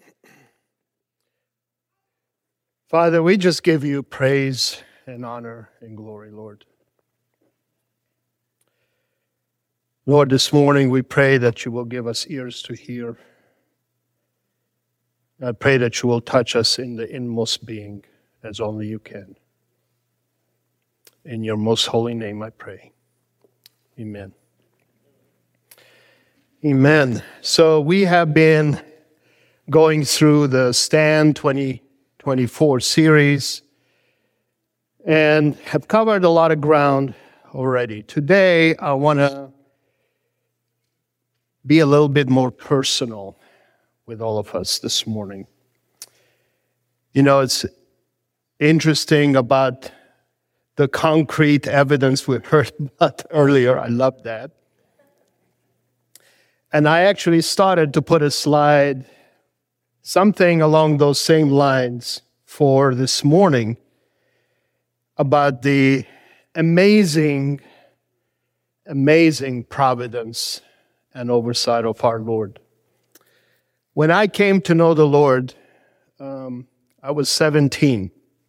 Father, we just give you praise and honor and glory, Lord. Lord, this morning we pray that you will give us ears to hear. I pray that you will touch us in the inmost being as only you can. In your most holy name I pray. Amen. Amen. So we have been going through the Stand 2024 series and have covered a lot of ground already. Today I want to be a little bit more personal with all of us this morning. You know, it's interesting about the concrete evidence we heard about earlier. I love that. And I actually started to put a slide, something along those same lines for this morning about the amazing providence and oversight of our Lord. When I came to know the Lord, I was 17.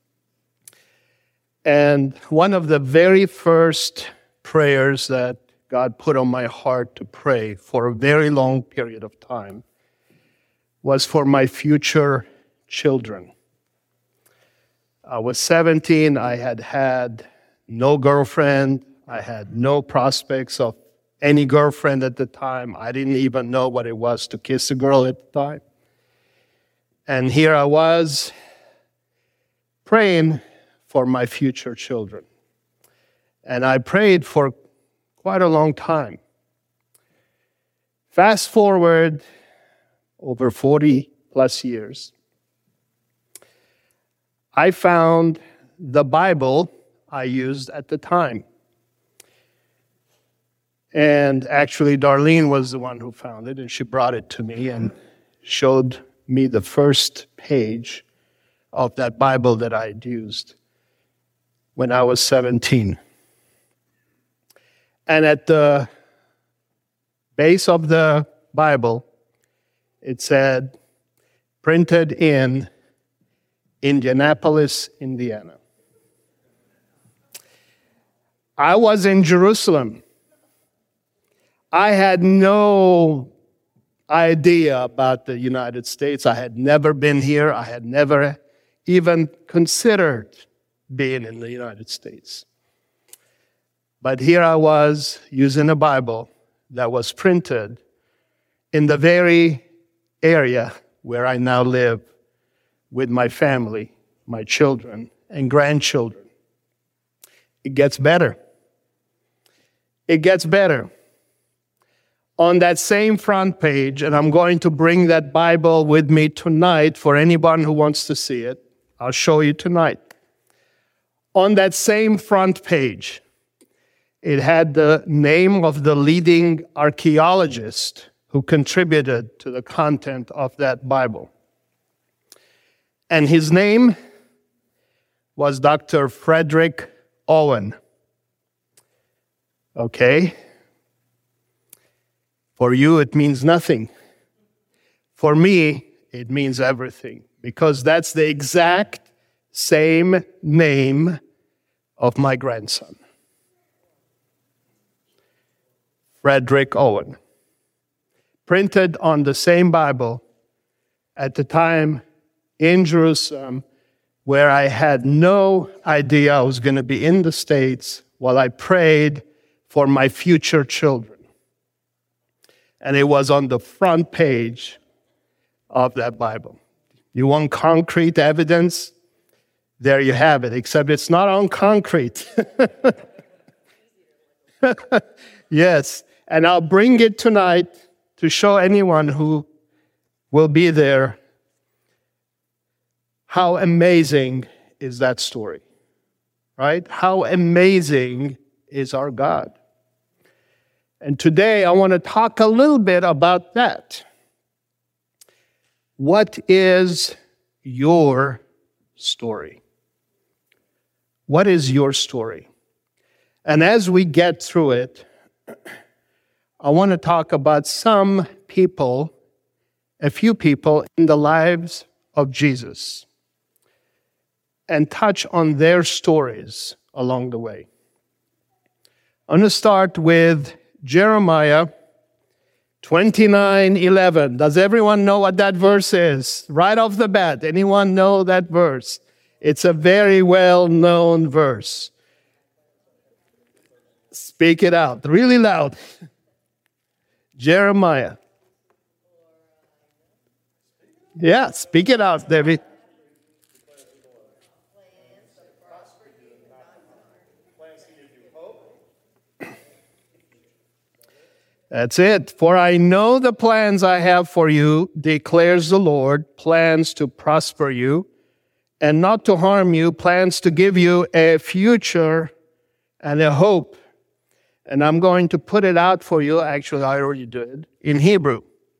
And one of the very first prayers that God put on my heart to pray for a very long period of time was for my future children. I was 17. I had no girlfriend. I had no prospects of any girlfriend at the time. I didn't even know what it was to kiss a girl at the time. And here I was praying for my future children. And I prayed for quite a long time. Fast forward over 40 plus years, I found the Bible I used at the time. And actually, Darlene was the one who found it, and she brought it to me and showed me the first page of that Bible that I had used when I was 17. And at the base of the Bible, it said, printed in Indianapolis, Indiana. I was in Jerusalem. I had no idea about the United States. I had never been here. I had never even considered being in the United States. But here I was using a Bible that was printed in the very area where I now live with my family, my children, and grandchildren. It gets better. It gets better. On that same front page, and I'm going to bring that Bible with me tonight for anyone who wants to see it. I'll show you tonight. On that same front page, it had the name of the leading archaeologist who contributed to the content of that Bible. And his name was Dr. Frederick Owen. Okay? For you, it means nothing. For me, it means everything, because that's the exact same name of my grandson. Frederick Owen. Printed on the same Bible at the time in Jerusalem, where I had no idea I was going to be in the States while I prayed for my future children. And it was on the front page of that Bible. You want concrete evidence? There you have it, except it's not on concrete. Yes, and I'll bring it tonight to show anyone who will be there how amazing is that story, right? How amazing is our God. And today I want to talk a little bit about that. What is your story? What is your story? And as we get through it, I want to talk about some people a few people in the lives of Jesus and touch on their stories along the way. I'm going to start with Jeremiah 29:11. Does everyone know what that verse is? Right off the bat, anyone know that verse? It's a very well-known verse. Speak it out, really loud. Jeremiah. Yeah, speak it out, David. That's it. For I know the plans I have for you, declares the Lord, plans to prosper you and not to harm you, plans to give you a future and a hope. And I'm going to put it out for you. Actually, I already did in Hebrew.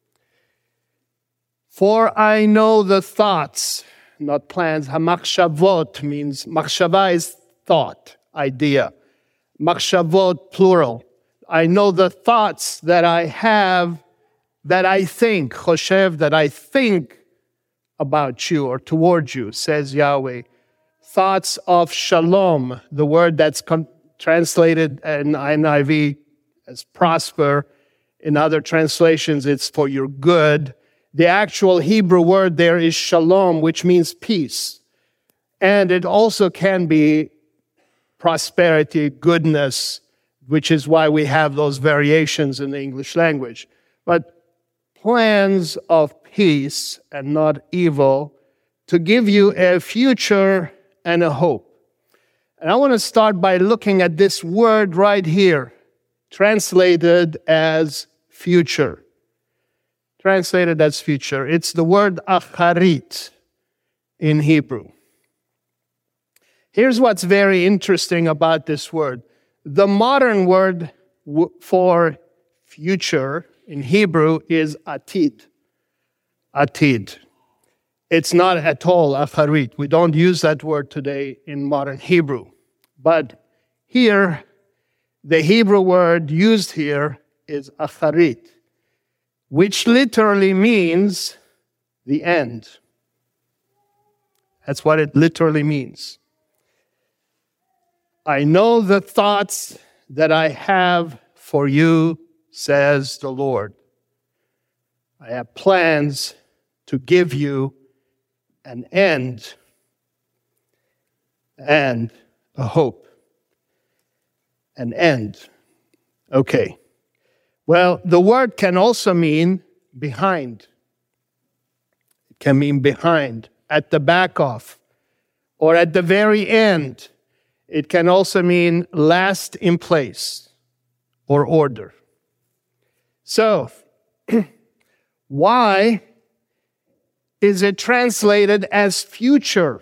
For I know the thoughts, not plans. Hamachshavot means, machshava is thought, idea. Machshavot, plural. I know the thoughts that I have, that I think, choshev, that I think about you or towards you, says Yahweh. Thoughts of shalom, the word that's translated in NIV as prosper. In other translations, it's for your good. The actual Hebrew word there is shalom, which means peace. And it also can be prosperity, goodness, which is why we have those variations in the English language. But plans of peace and not evil to give you a future and a hope. And I want to start by looking at this word right here, translated as future. Translated as future. It's the word acharit in Hebrew. Here's what's very interesting about this word. The modern word for future in Hebrew is atid. Atid. It's not at all acharit. We don't use that word today in modern Hebrew. But here, the Hebrew word used here is acharit, which literally means the end. That's what it literally means. I know the thoughts that I have for you, says the Lord. I have plans to give you an end and a hope. An end. Okay. Well, the word can also mean behind. It can mean behind, at the back of, or at the very end. It can also mean last in place or order. So, why is it translated as future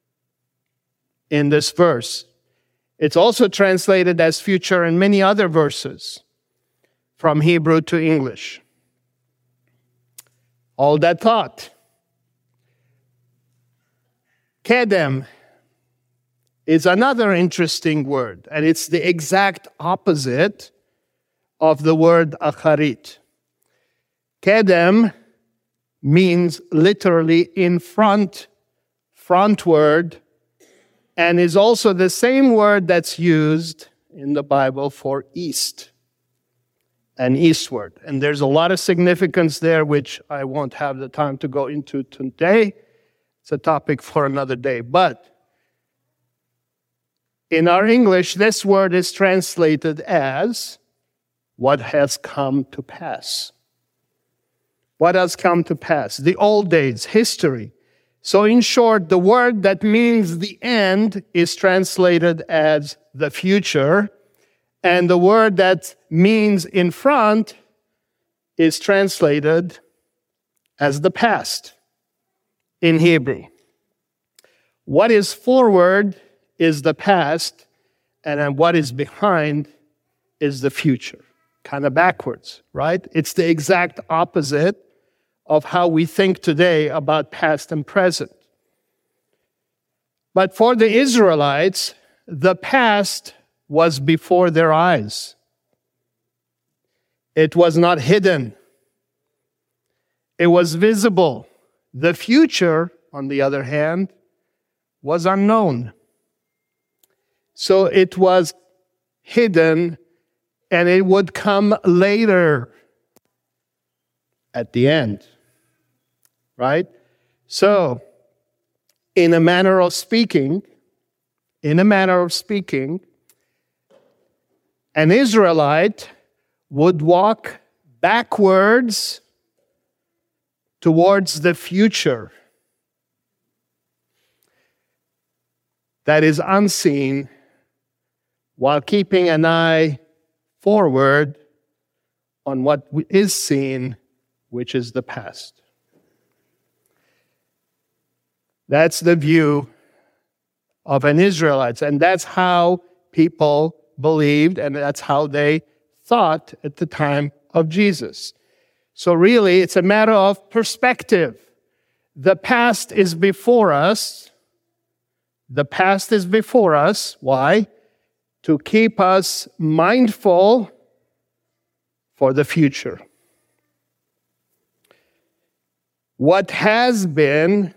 in this verse? It's also translated as future in many other verses from Hebrew to English. All that thought. Kedem is another interesting word, and it's the exact opposite of the word acharit. Kedem means literally in front, frontward, and is also the same word that's used in the Bible for east and eastward. And there's a lot of significance there, which I won't have the time to go into today. It's a topic for another day. But in our English, this word is translated as what has come to pass. What has come to pass? The old days, history. So in short, the word that means the end is translated as the future, and the word that means in front is translated as the past in Hebrew. What is forward is the past, and then what is behind is the future. Kind of backwards, right? It's the exact opposite of how we think today about past and present. But for the Israelites, the past was before their eyes. It was not hidden. It was visible. The future, on the other hand, was unknown. So it was hidden, and it would come later at the end. Right? So, in a manner of speaking, an Israelite would walk backwards towards the future that is unseen, while keeping an eye forward on what is seen, which is the past. That's the view of an Israelite, and that's how people believed, and that's how they thought at the time of Jesus. So really, it's a matter of perspective. The past is before us. The past is before us. Why? To keep us mindful for the future. What has been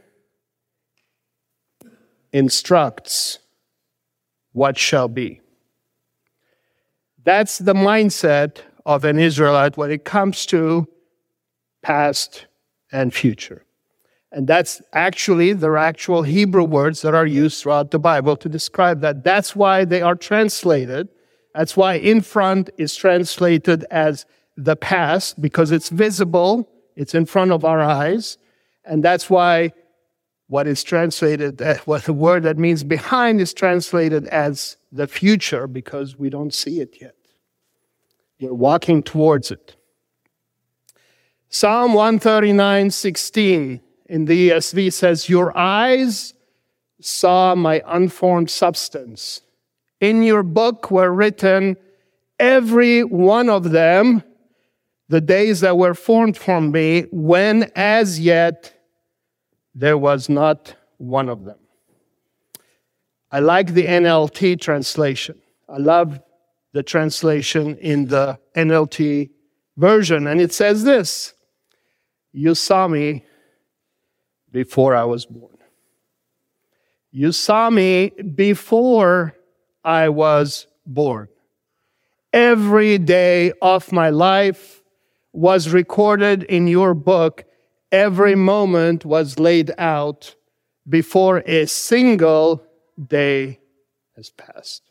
instructs what shall be. That's the mindset of an Israelite when it comes to past and future. And that's actually the actual Hebrew words that are used throughout the Bible to describe that. That's why they are translated. That's why in front is translated as the past, because it's visible, it's in front of our eyes. And that's why what is translated, what the word that means behind is translated as the future, because we don't see it yet. We're walking towards it. Psalm 139:16 in the ESV says, "Your eyes saw my unformed substance. In your book were written, every one of them, the days that were formed for me, when as yet there was not one of them." I like the NLT translation. I love the translation in the NLT version. And it says this: "You saw me before I was born." You saw me before I was born. Every day of my life was recorded in your book. Every moment was laid out before a single day has passed.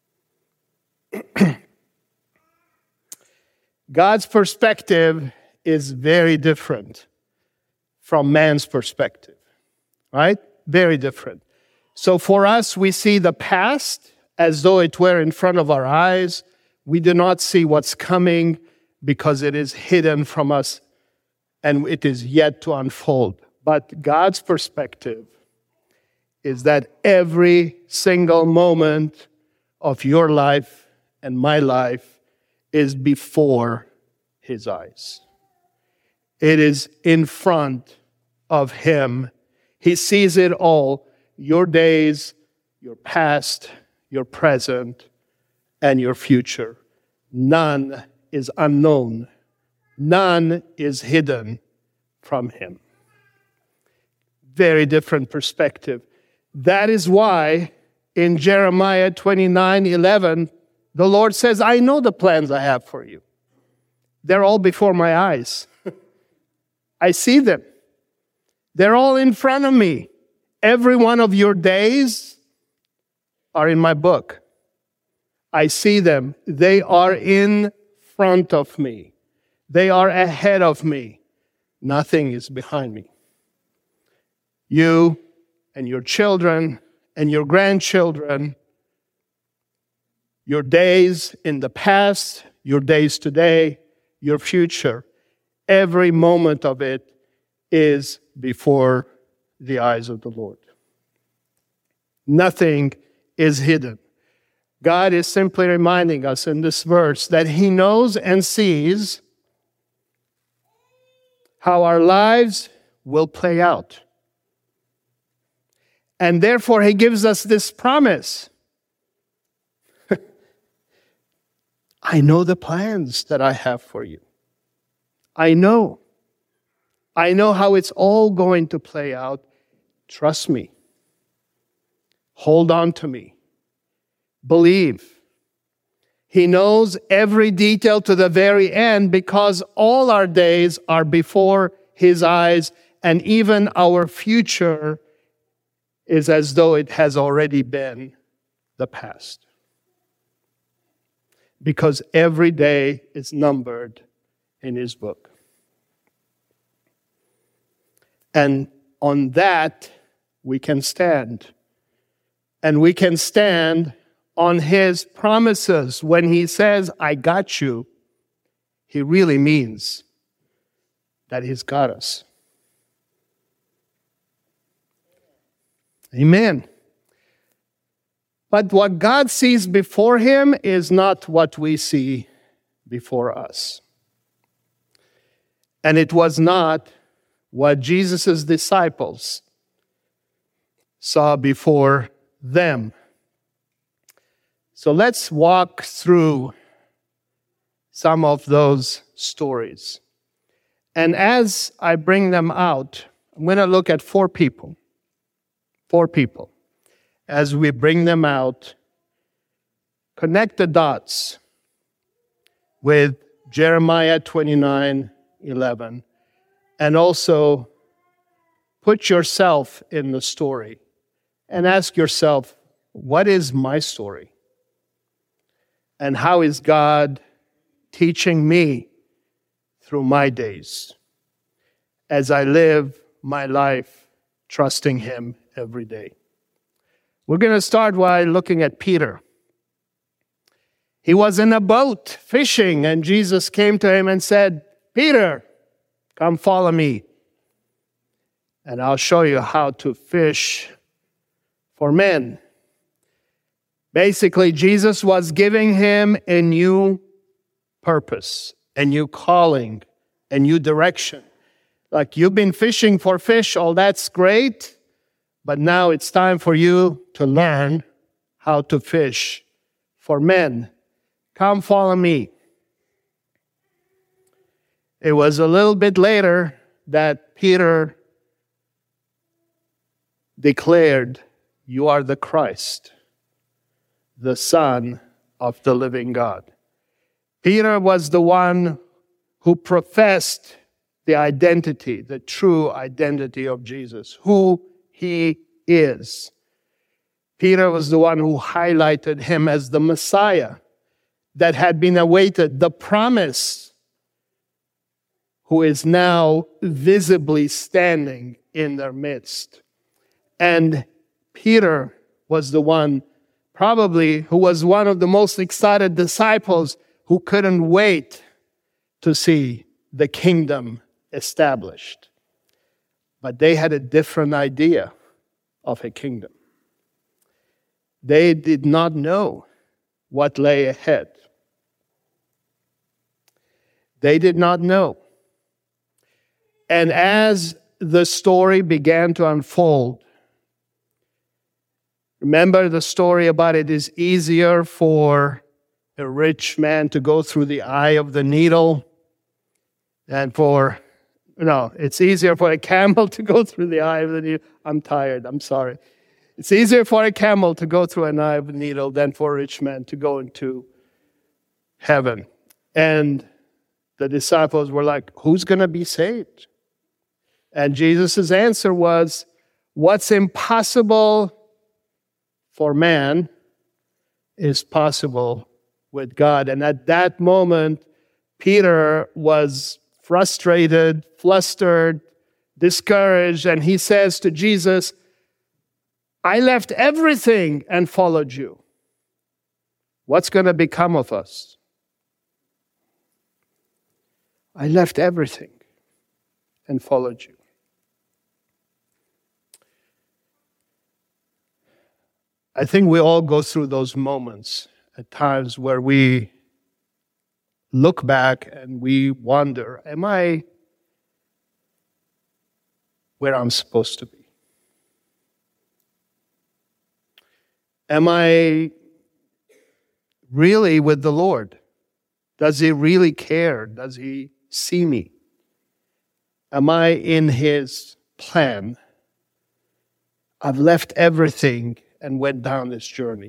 God's perspective is very different from man's perspective, right? Very different. So for us, we see the past as though it were in front of our eyes. We do not see what's coming because it is hidden from us and it is yet to unfold. But God's perspective is that every single moment of your life and my life is before His eyes. It is in front of Him. He sees it all. Your days, your past, your present, and your future. None is unknown. None is hidden from Him. Very different perspective. That is why in Jeremiah 29:11, the Lord says, "I know the plans I have for you. They're all before my eyes. I see them. They're all in front of me. Every one of your days are in my book. I see them. They are in front of me. They are ahead of me. Nothing is behind me." You and your children and your grandchildren, your days in the past, your days today, your future, every moment of it is before the eyes of the Lord. Nothing is hidden. God is simply reminding us in this verse that He knows and sees how our lives will play out. And therefore, He gives us this promise. I know the plans that I have for you. I know. I know how it's all going to play out. Trust me. Hold on to me. Believe. He knows every detail to the very end because all our days are before His eyes, and even our future is as though it has already been the past. Because every day is numbered in His book. And on that, we can stand. And we can stand on His promises. When He says, I got you, He really means that He's got us. Amen. But what God sees before Him is not what we see before us. And it was not what Jesus' disciples saw before them. So let's walk through some of those stories. And as I bring them out, I'm going to look at four people. Four people. As we bring them out, connect the dots with Jeremiah 29:11, and also put yourself in the story and ask yourself, what is my story? And how is God teaching me through my days as I live my life trusting Him every day? We're going to start by looking at Peter. He was in a boat fishing, and Jesus came to him and said, Peter, come follow me, and I'll show you how to fish for men. Basically, Jesus was giving him a new purpose, a new calling, a new direction. Like, you've been fishing for fish, all that's great, but now it's time for you to learn how to fish for men. Come follow me. It was a little bit later that Peter declared, you are the Christ, the Son of the living God. Peter was the one who professed the identity, the true identity of Jesus, who He is. Peter was the one who highlighted Him as the Messiah that had been awaited, the promise, who is now visibly standing in their midst. And Peter was the one, probably, who was one of the most excited disciples who couldn't wait to see the kingdom established. But they had a different idea of a kingdom. They did not know what lay ahead. They did not know. And as the story began to unfold, remember the story about it is easier for a rich man to go through the eye of the needle than it's easier for a camel to go through the eye of the needle. I'm tired, I'm sorry. It's easier for a camel to go through an eye of a needle than for a rich man to go into heaven. And the disciples were like, who's going to be saved? And Jesus' answer was, what's impossible for man is possible with God. And at that moment, Peter was frustrated, flustered, discouraged, and he says to Jesus, I left everything and followed you. What's going to become of us? I left everything and followed you. I think we all go through those moments at times where we look back and we wonder, am I where I'm supposed to be? Am I really with the Lord? Does He really care? Does He see me? Am I in his plan? I've left everything and went down this journey.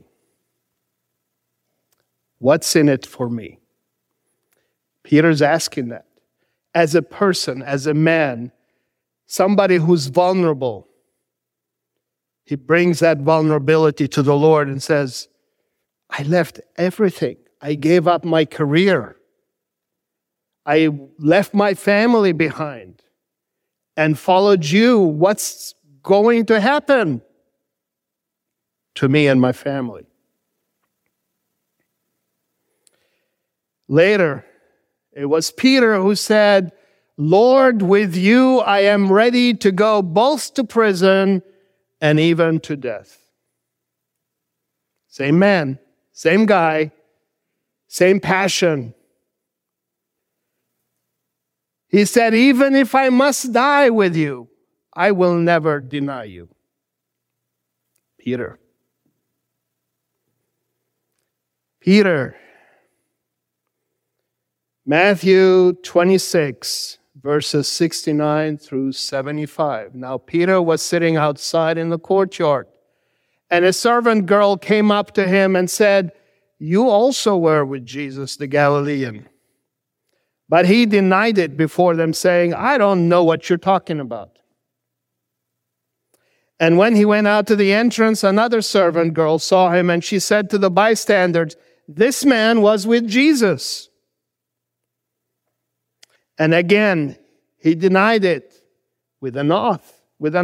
What's in it for me? Peter's asking that. As a person, as a man, somebody who's vulnerable, he brings that vulnerability to the Lord and says, I left everything. I gave up my career. I left my family behind and followed you. What's going to happen to me and my family? Later, it was Peter who said, Lord, with you I am ready to go both to prison and even to death. Same man, same guy, same passion. He said, even if I must die with you, I will never deny you. Peter. Matthew 26, verses 69 through 75. Now Peter was sitting outside in the courtyard, and a servant girl came up to him and said, you also were with Jesus the Galilean. But he denied it before them, saying, I don't know what you're talking about. And when he went out to the entrance, another servant girl saw him, and she said to the bystanders, this man was with Jesus. And again, he denied it with an oath.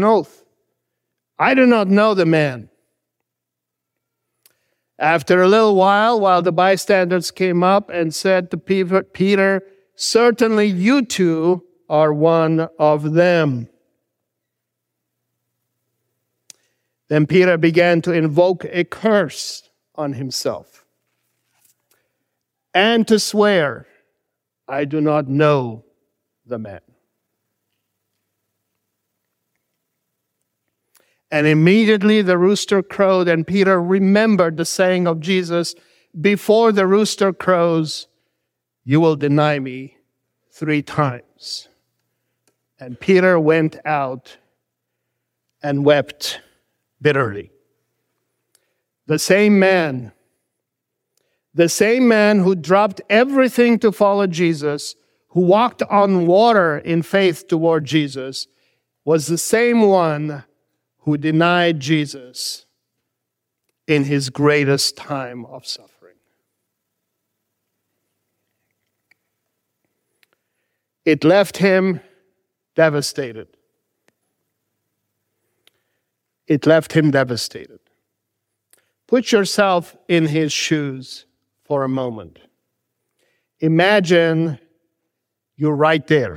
I do not know the man. After a little while the bystanders came up and said to Peter, certainly you too are one of them. Then Peter began to invoke a curse on himself and to swear, I do not know the man. And immediately the rooster crowed, and Peter remembered the saying of Jesus, before the rooster crows, you will deny me 3 times. And Peter went out and wept bitterly. The same man who dropped everything to follow Jesus, who walked on water in faith toward Jesus, was the same one who denied Jesus in his greatest time of suffering. It left him devastated. Put yourself in his shoes for a moment. Imagine you're right there.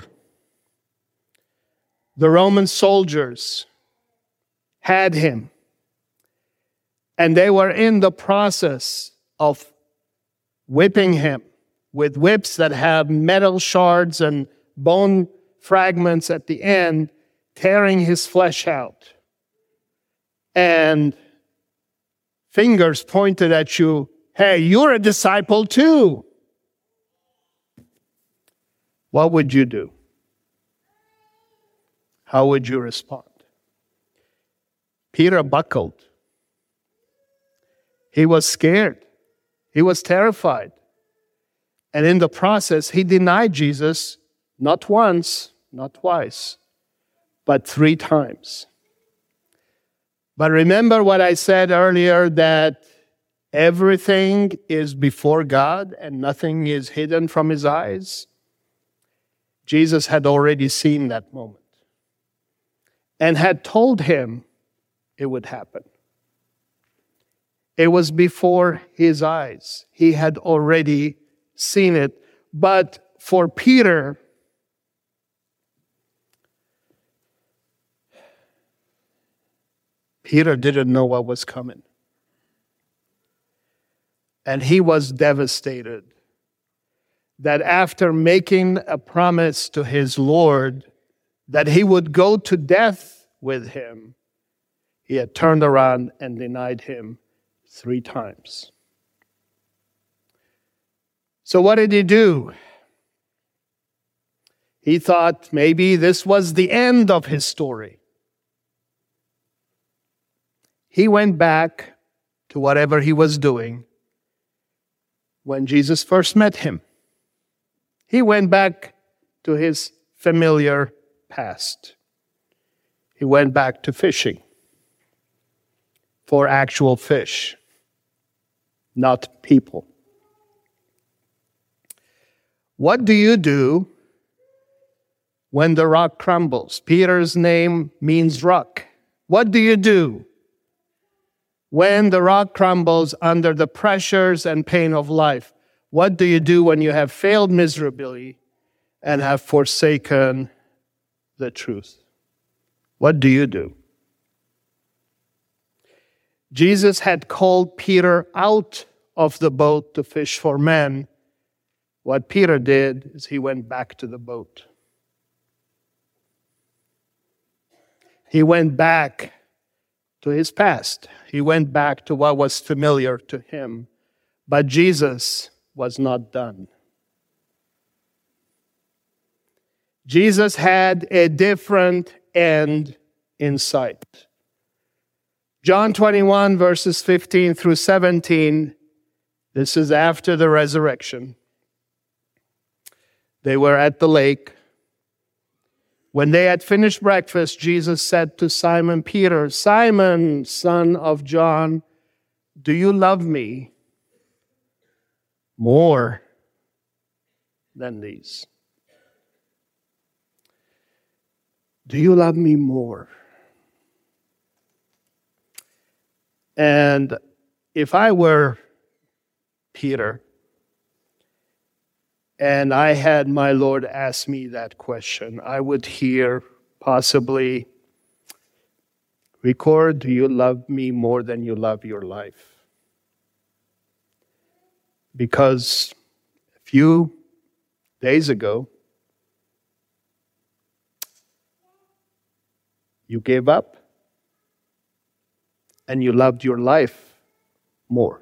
The Roman soldiers had him, and they were in the process of whipping him with whips that have metal shards and bone fragments at the end, tearing his flesh out. And fingers pointed at you, hey, you're a disciple too. What would you do? How would you respond? Peter buckled. He was scared. He was terrified. And in the process, he denied Jesus not once, not twice, but 3 times. But remember what I said earlier, that everything is before God and nothing is hidden from his eyes. Jesus had already seen that moment and had told him it would happen. It was before his eyes. He had already seen it. But for Peter, Peter didn't know what was coming. And he was devastated that after making a promise to his Lord that he would go to death with him, he had turned around and denied him 3 times. So what did he do? He thought maybe this was the end of his story. He went back to whatever he was doing when Jesus first met him. He went back to his familiar past. He went back to fishing for actual fish, not people. What do you do when the rock crumbles? Peter's name means rock. What do you do when the rock crumbles under the pressures and pain of life? What do you do when you have failed miserably and have forsaken the truth? What do you do? Jesus had called Peter out of the boat to fish for men. What Peter did is he went back to the boat. He went back to his past. He went back to what was familiar to him. But Jesus was not done. Jesus had a different end in sight. John 21, verses 15 through 17, this is after the resurrection. They were at the lake. When they had finished breakfast, Jesus said to Simon Peter, "Simon, son of John, do you love me more than these?" Do you love me more? And if I were Peter, and I had my Lord ask me that question, I would hear possibly, "Record, do you love me more than you love your life?" Because a few days ago, you gave up and you loved your life more.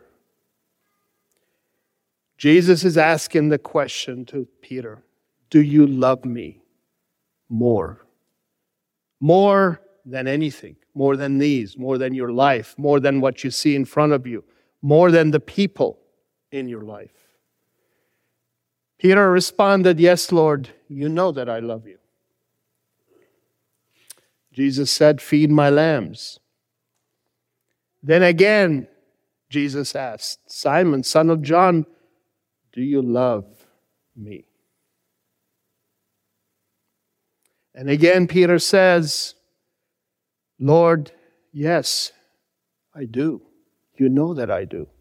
Jesus is asking the question to Peter, do you love me more? More than anything, more than these, more than your life, more than what you see in front of you, more than the people in your life. Peter responded, "Yes, Lord, you know that I love you." Jesus said, "Feed my lambs." Then again, Jesus asked, "Simon, son of John, do you love me?" And again, Peter says, "Lord, yes, I do. You know that I do."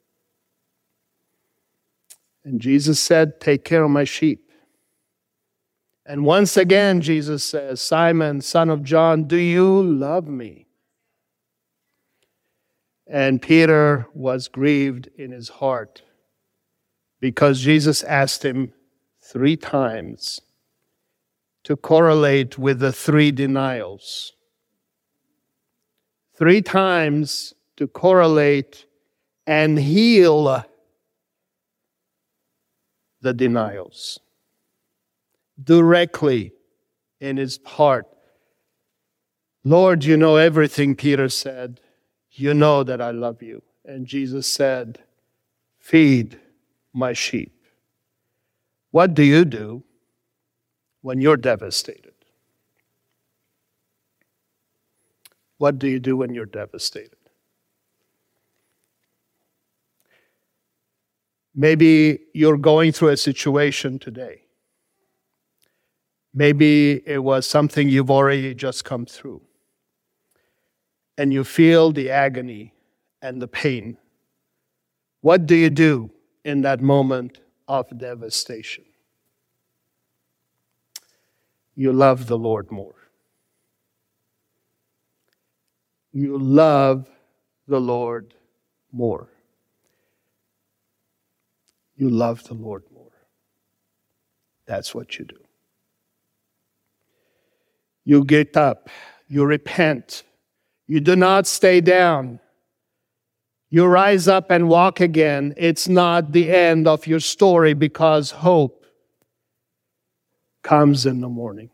And Jesus said, "Take care of my sheep." And once again, Jesus says, "Simon, son of John, do you love me?" And Peter was grieved in his heart because Jesus asked him 3 times to correlate with the 3 denials. 3 times to correlate and heal the denials directly in his heart. "Lord, you know everything," Peter said. "You know that I love you." And Jesus said, "Feed my sheep." What do you do when you're devastated? What do you do when you're devastated? Maybe you're going through a situation today. Maybe it was something you've already just come through. And you feel the agony and the pain. What do you do in that moment of devastation? You love the Lord more. You love the Lord more. You love the Lord more. That's what you do. You get up. You repent. You do not stay down. You rise up and walk again. It's not the end of your story because hope comes in the morning.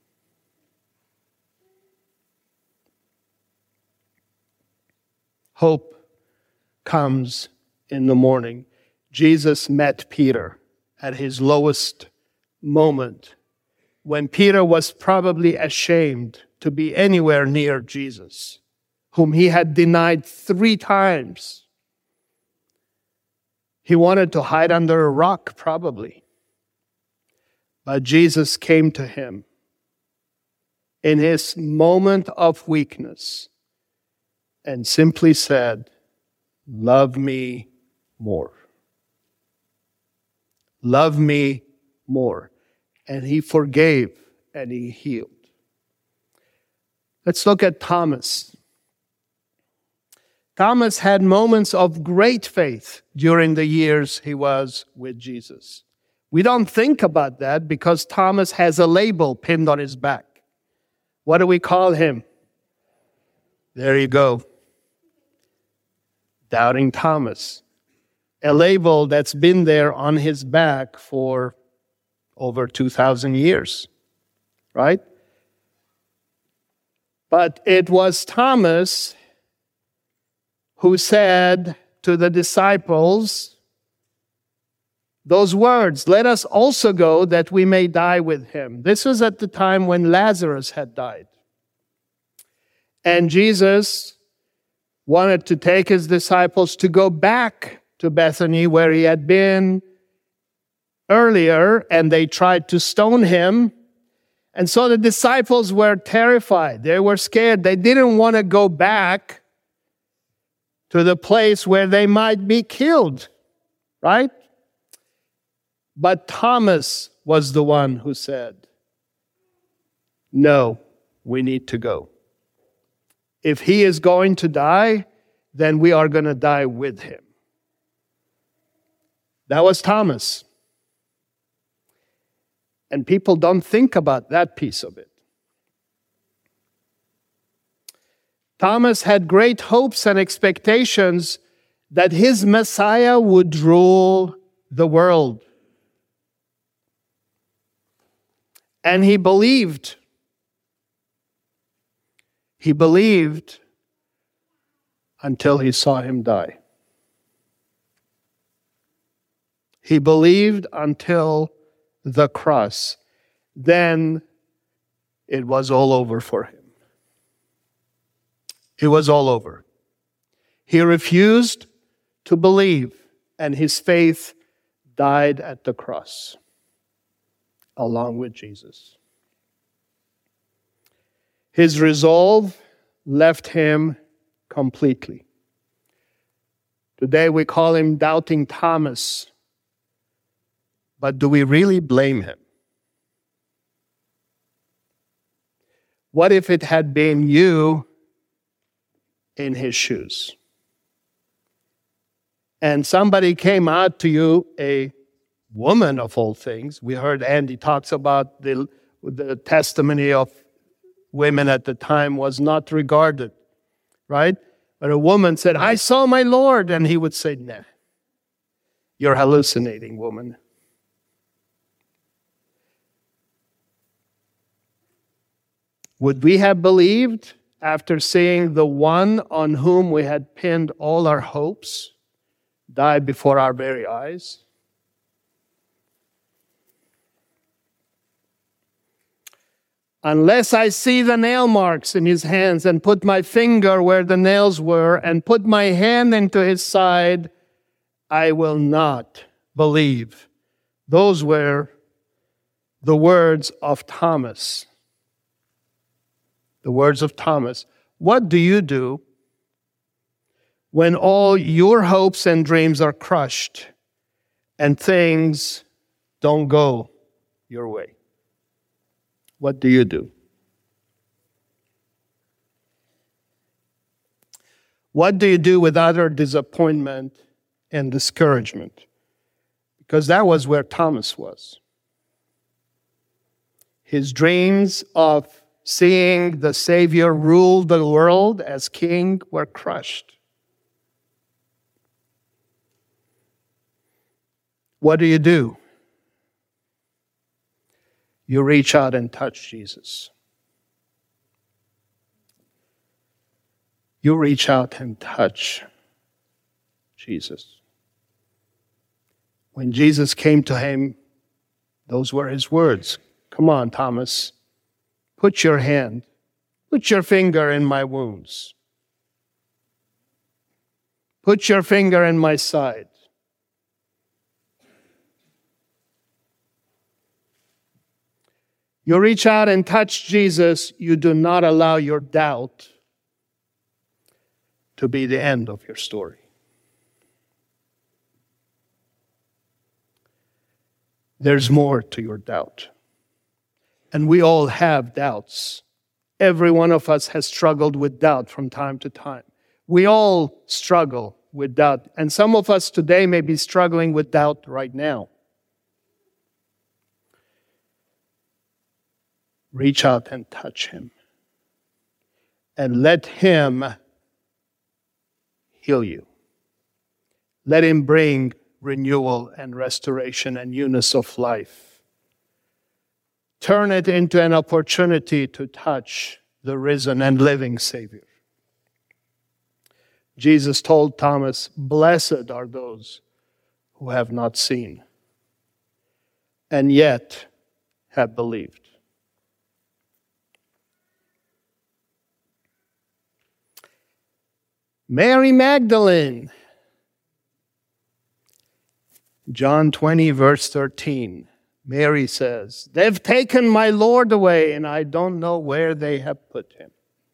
Hope comes in the morning. Jesus met Peter at his lowest moment, when Peter was probably ashamed to be anywhere near Jesus, whom he had denied 3 times. He wanted to hide under a rock, probably. But Jesus came to him in his moment of weakness and simply said, "Love me more. Love me more." And he forgave and he healed. Let's look at Thomas. Thomas had moments of great faith during the years he was with Jesus. We don't think about that because Thomas has a label pinned on his back. What do we call him? There you go. Doubting Thomas. A label that's been there on his back for over 2,000 years, right? But it was Thomas who said to the disciples those words, "Let us also go that we may die with him." This was at the time when Lazarus had died. And Jesus wanted to take his disciples to go back to Bethany where he had been earlier, and they tried to stone him. And so the disciples were terrified. They were scared. They didn't want to go back to the place where they might be killed, right? But Thomas was the one who said, "No, we need to go. If he is going to die, then we are going to die with him." That was Thomas. And people don't think about that piece of it. Thomas had great hopes and expectations that his Messiah would rule the world. And he believed. He believed until he saw him die. He believed until the cross. Then it was all over for him. It was all over. He refused to believe, and his faith died at the cross, along with Jesus. His resolve left him completely. Today we call him Doubting Thomas. But do we really blame him? What if it had been you in his shoes? And somebody came out to you, a woman of all things. We heard Andy talks about the testimony of women at the time was not regarded, right? But a woman said, "I saw my Lord." And he would say, "Nah, you're hallucinating, woman." Would we have believed after seeing the one on whom we had pinned all our hopes die before our very eyes? "Unless I see the nail marks in his hands and put my finger where the nails were and put my hand into his side, I will not believe." Those were the words of Thomas. The words of Thomas. What do you do when all your hopes and dreams are crushed and things don't go your way? What do you do? What do you do with utter disappointment and discouragement? Because that was where Thomas was. His dreams of seeing the Savior rule the world as king were crushed. What do? you reach out and touch Jesus. You reach out and touch Jesus. When Jesus came to him, those were his words. Come on, Thomas. Put your finger in my wounds. Put your finger in my side. You reach out and touch Jesus. You do not allow your doubt to be the end of your story. There's more to your doubt. And we all have doubts. Every one of us has struggled with doubt from time to time. We all struggle with doubt. And some of us today may be struggling with doubt right now. Reach out and touch him. And let him heal you. Let him bring renewal and restoration and newness of life. Turn it into an opportunity to touch the risen and living Savior. Jesus told Thomas, "Blessed are those who have not seen and yet have believed." Mary Magdalene. John 20, verse 13. Mary says, "They've taken my Lord away, and I don't know where they have put him."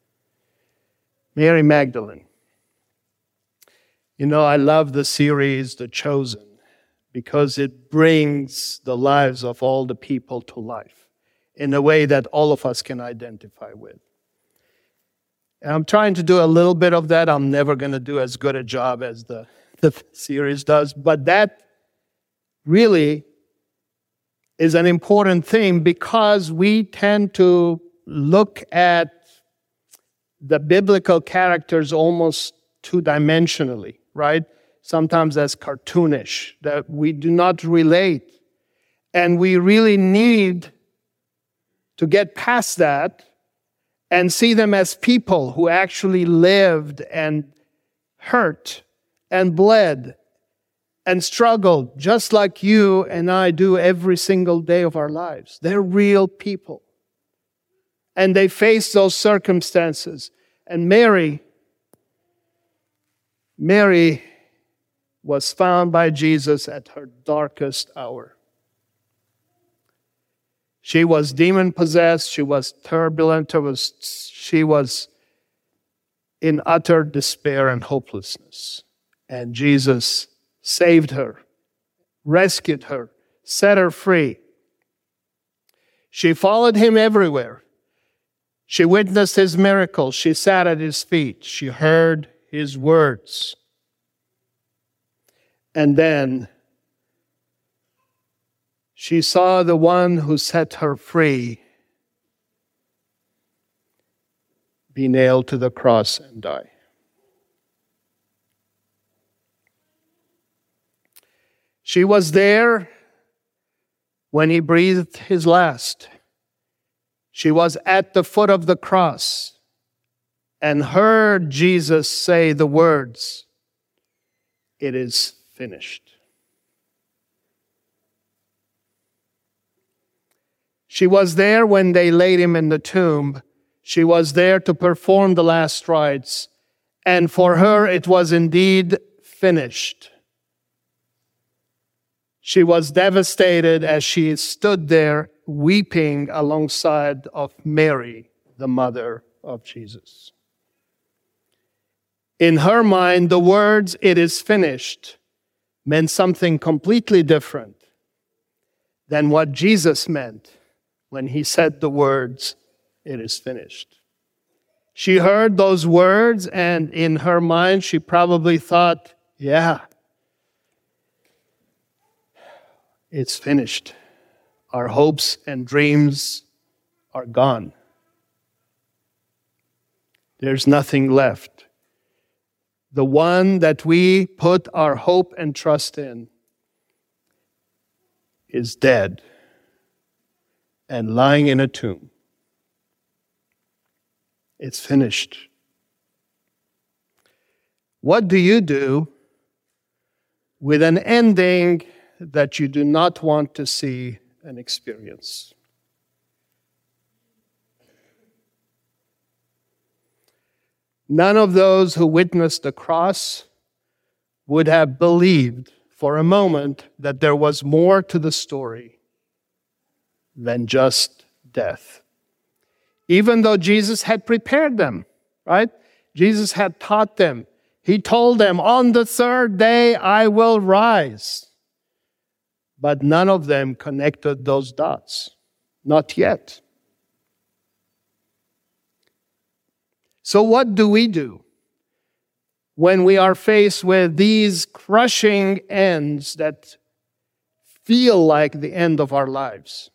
Mary Magdalene. You know, I love the series, The Chosen, because it brings the lives of all the people to life in a way that all of us can identify with. And I'm trying to do a little bit of that. I'm never going to do as good a job as the series does, but that really is an important thing because we tend to look at the biblical characters almost two-dimensionally, right? Sometimes as cartoonish, that we do not relate. And we really need to get past that and see them as people who actually lived and hurt and bled and struggled just like you and I do every single day of our lives. They're real people. And they face those circumstances. And Mary was found by Jesus at her darkest hour. She was demon-possessed. She was turbulent. She was in utter despair and hopelessness. And Jesus saved her, rescued her, set her free. She followed him everywhere. She witnessed his miracles. She sat at his feet. She heard his words. And then she saw the one who set her free be nailed to the cross and die. She was there when he breathed his last. She was at the foot of the cross and heard Jesus say the words, "It is finished." She was there when they laid him in the tomb. She was there to perform the last rites. And for her, it was indeed finished. She was devastated as she stood there weeping alongside of Mary, the mother of Jesus. In her mind, the words, "It is finished," meant something completely different than what Jesus meant when he said the words, "It is finished." She heard those words, and in her mind, she probably thought, yeah, it's finished. Our hopes and dreams are gone. There's nothing left. The one that we put our hope and trust in is dead. and lying in a tomb. It's finished. What do you do with an ending that you do not want to see and experience? None of those who witnessed the cross would have believed for a moment that there was more to the story than just death. Even though Jesus had prepared them, right? Jesus had taught them. He told them, on the third day I will rise. But none of them connected those dots. Not yet. So what do we do when we are faced with these crushing ends that feel like the end of our lives,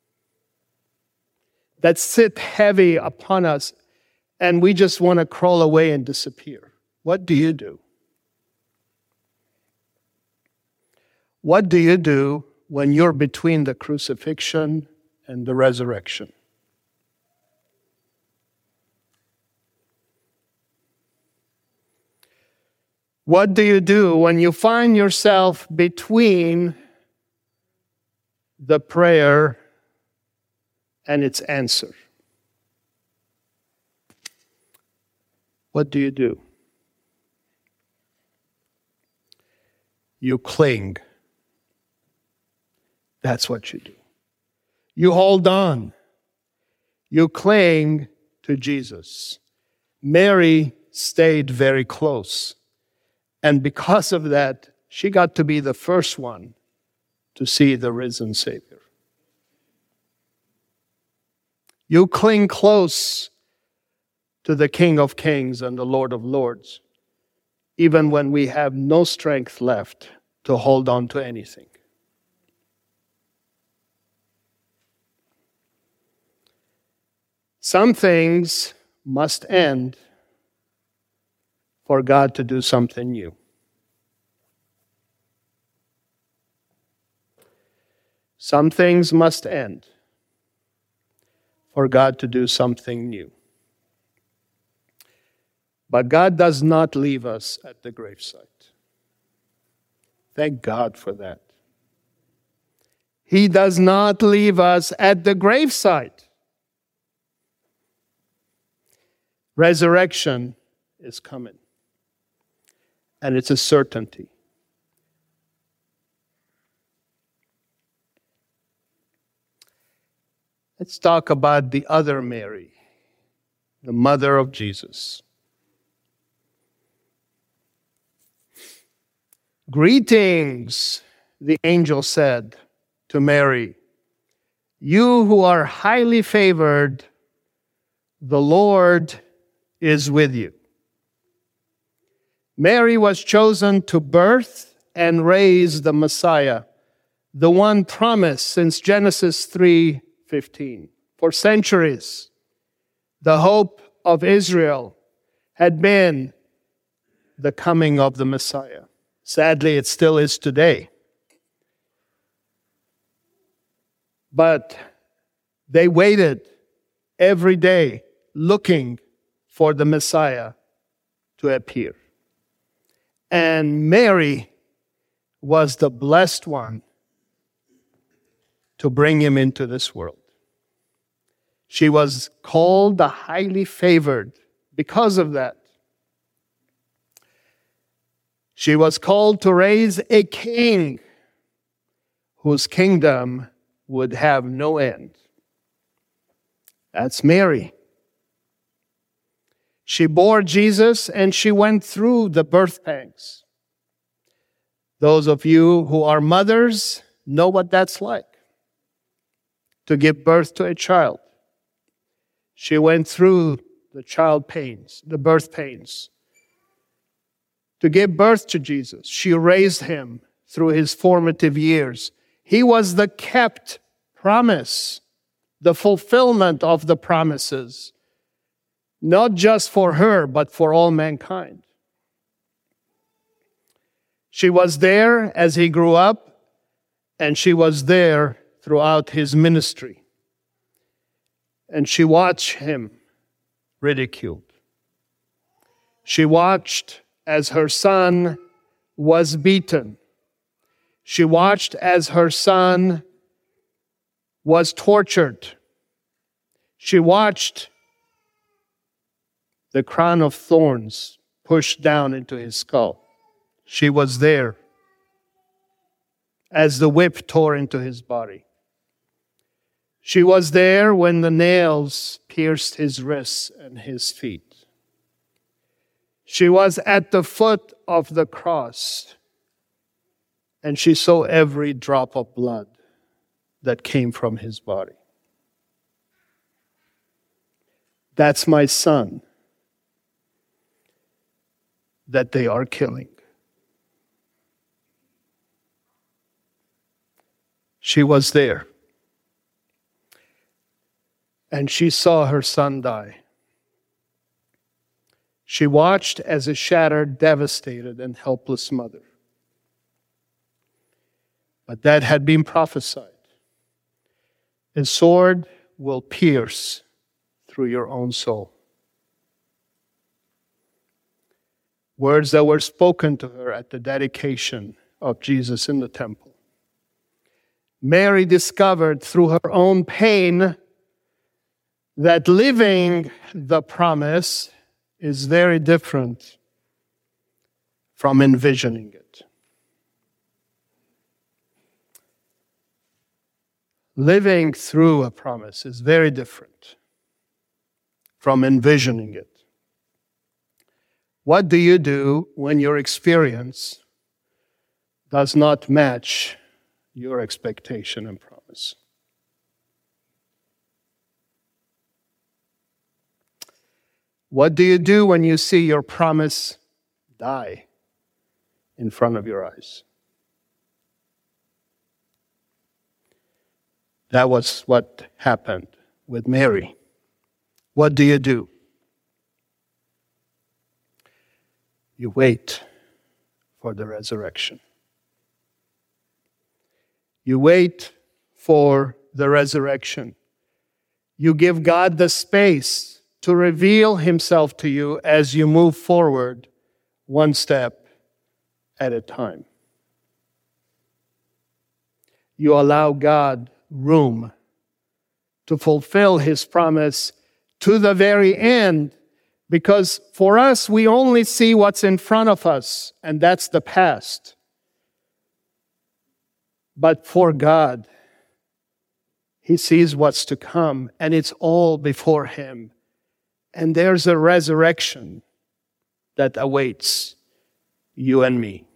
that sit heavy upon us, and we just want to crawl away and disappear? What do you do? What do you do when you're between the crucifixion and the resurrection? What do you do when you find yourself between the prayer and its answer? What do you do? You cling. That's what you do. You hold on. You cling to Jesus. Mary stayed very close. And because of that, she got to be the first one to see the risen Savior. You cling close to the King of Kings and the Lord of Lords, even when we have no strength left to hold on to anything. Some things must end for God to do something new. Some things must end for God to do something new. But God does not leave us at the gravesite. Thank God for that. He does not leave us at the gravesite. Resurrection is coming. And it's a certainty. Let's talk about the other Mary, the mother of Jesus. Greetings, the angel said to Mary. You who are highly favored, the Lord is with you. Mary was chosen to birth and raise the Messiah, the one promised since Genesis 3:15. For centuries, the hope of Israel had been the coming of the Messiah. Sadly, it still is today. But they waited every day looking for the Messiah to appear. And Mary was the blessed one to bring him into this world. She was called the highly favored because of that. She was called to raise a king whose kingdom would have no end. That's Mary. She bore Jesus and she went through the birth pangs. Those of you who are mothers know what that's like, to give birth to a child. She went through the child pains, the birth pains. To give birth to Jesus, she raised him through his formative years. He was the kept promise, the fulfillment of the promises, not just for her, but for all mankind. She was there as he grew up, and she was there throughout his ministry. and she watched him ridiculed. She watched as her son was beaten. She watched as her son was tortured. She watched the crown of thorns pushed down into his skull. She was there as the whip tore into his body. She was there when the nails pierced his wrists and his feet. She was at the foot of the cross, and she saw every drop of blood that came from his body. That's my son that they are killing. She was there, and she saw her son die. She watched as a shattered, devastated, and helpless mother. But that had been prophesied. A sword will pierce through your own soul. Words that were spoken to her at the dedication of Jesus in the temple. Mary discovered through her own pain that living the promise is very different from envisioning it. Living through a promise is very different from envisioning it. What do you do when your experience does not match your expectation and promise? What do you do when you see your promise die in front of your eyes? That was what happened with Mary. What do you do? You wait for the resurrection. You wait for the resurrection. You give God the space to reveal himself to you as you move forward one step at a time. You allow God room to fulfill his promise to the very end, because for us, we only see what's in front of us, and that's the past. But for God, he sees what's to come, and it's all before him. And there's a resurrection that awaits you and me.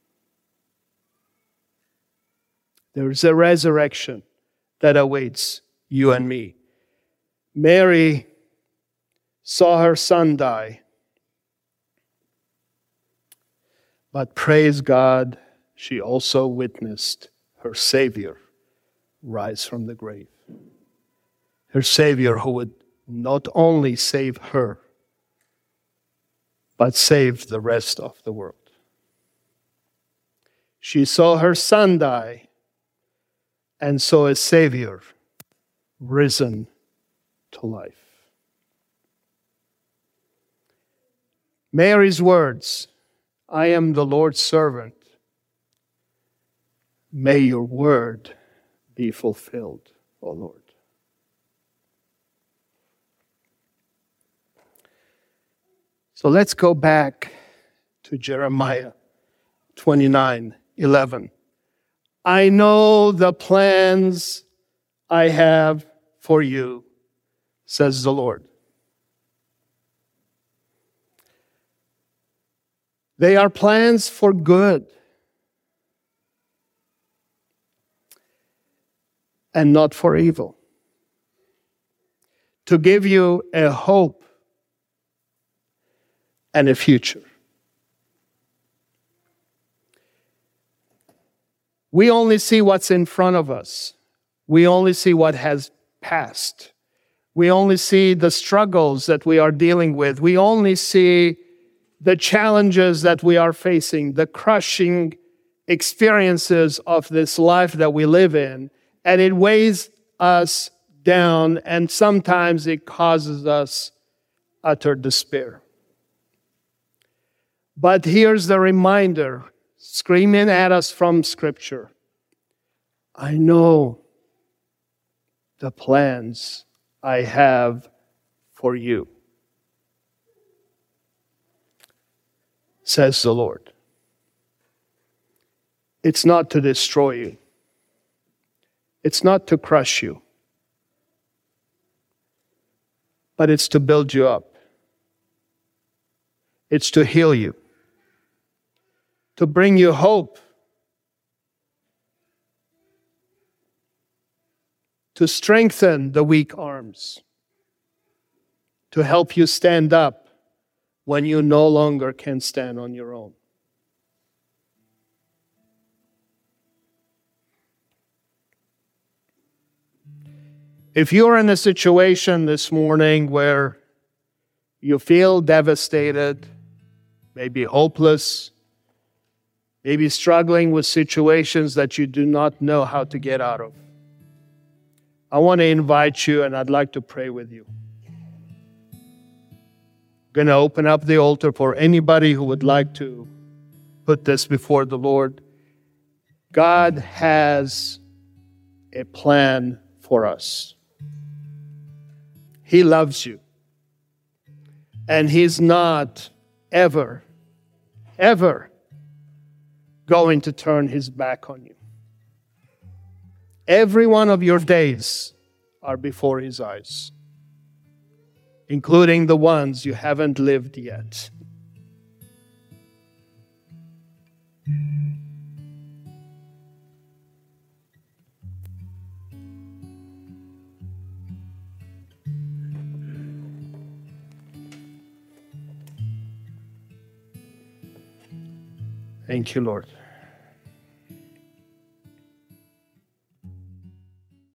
There's a resurrection that awaits you and me. Mary saw her son die. But praise God, she also witnessed her Savior rise from the grave. Her Savior who would not only save her, but save the rest of the world. She saw her son die and saw a Savior risen to life. Mary's words, "I am the Lord's servant. May your word be fulfilled, O Lord." So let's go back to Jeremiah 29:11. I know the plans I have for you, says the Lord. They are plans for good and not for evil, to give you a hope and a future. We only see what's in front of us. We only see what has passed. We only see the struggles that we are dealing with. We only see the challenges that we are facing, the crushing experiences of this life that we live in, and it weighs us down, and sometimes it causes us utter despair. But here's the reminder, screaming at us from Scripture. I know the plans I have for you, says the Lord. It's not to destroy you. It's not to crush you. But it's to build you up. It's to heal you. To bring you hope. To strengthen the weak arms. To help you stand up when you no longer can stand on your own. If you're in a situation this morning where you feel devastated, maybe hopeless, maybe struggling with situations that you do not know how to get out of, I want to invite you, and I'd like to pray with you. I'm going to open up the altar for anybody who would like to put this before the Lord. God has a plan for us. He loves you. And He's not ever going to turn His back on you. Every one of your days are before His eyes, including the ones you haven't lived yet. Thank you, Lord.